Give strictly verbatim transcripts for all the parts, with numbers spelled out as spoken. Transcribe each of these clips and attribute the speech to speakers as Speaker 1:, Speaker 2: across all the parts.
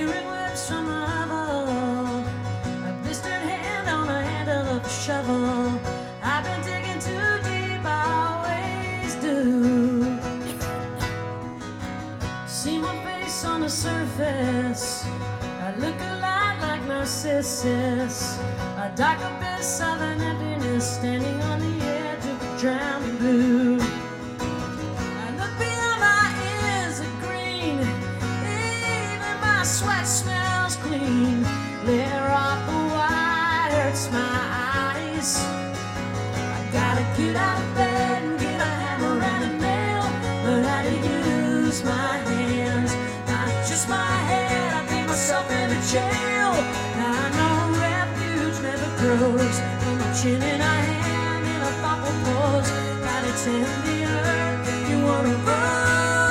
Speaker 1: Hearing words from a hovel, a blistered hand on the handle of a shovel. I've been digging too deep, I always do. See my face on the surface, I look a lot like Narcissus, a dark abyss of an emptiness standing on the edge of a drowning blue. I look beyond my ears of green, even my sweat smells clean. Layer off the wire, hurts my eyes. I gotta get out of bed and get a hammer and a nail, learn how to use my hands, not just my head. I think myself in a jail. Now I know refuge never grows from a chin in a hand in a thoughtful pose. Gotta tend the earth if you wanna run.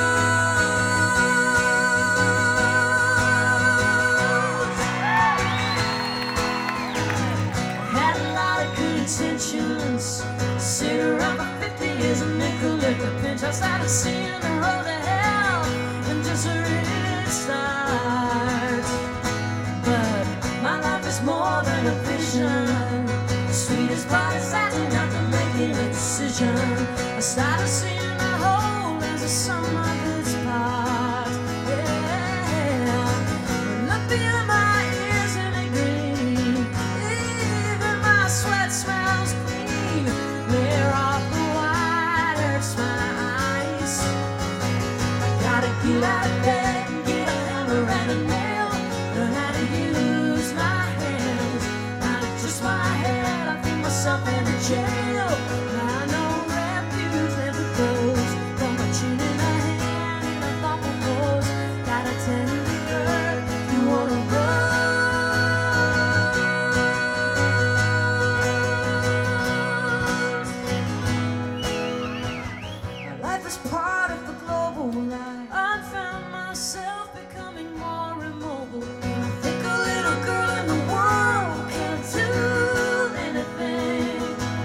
Speaker 1: Had a lot of good intentions. Sit around for fifty years, a nickel at the pinch. I started seeing the road to hell and just a rich start. But my life is more than a vision. The sweetest part is acting after making a decision. I started seeing the whole as a sum of its parts. Yeah. Look beyond my ears and it green. Even my sweat smells clean. Clear off the wire, hurts my eyes. I gotta get out of bed and get a hammer and a nail, learn how to use my hands, not just my head. I think myself in a jail. Now I know refuge never grows from a chin in a hand in a thoughtful pose. Gotta tend the earth if you wanna run. My life is part of the global lie. I found myself becoming more immobile. I think a little girl in the world can't do anything.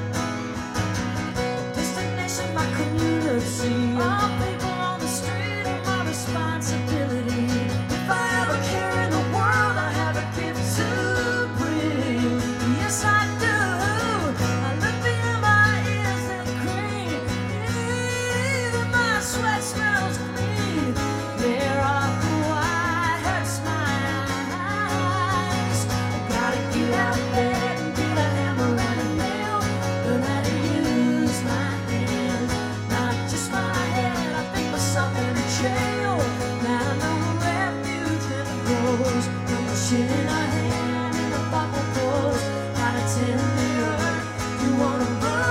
Speaker 1: Destination, my community. All people on the street are my responsibility. If I have a care in the world, I have a gift to bring. Yes, I do. I look beyond my ears and green. Even my sweat smells clean. There off the wire, hurts my eyes. I gotta get out of bed and get a hammer and a nail, learn how to use my hands, not just my head. I think myself in a jail. Now I know refuge never grows from a chin in a hand in a thoughtful pose. Gotta tend the earth, you wanna run.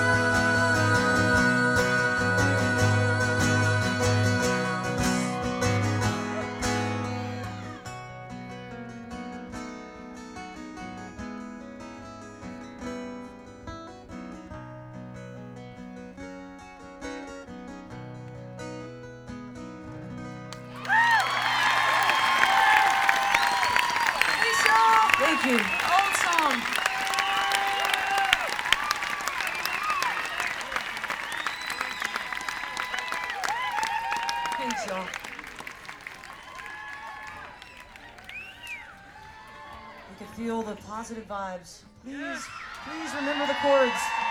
Speaker 1: Thank you. Old song. Thanks, y'all. You can feel the positive vibes. Please, please remember the chords.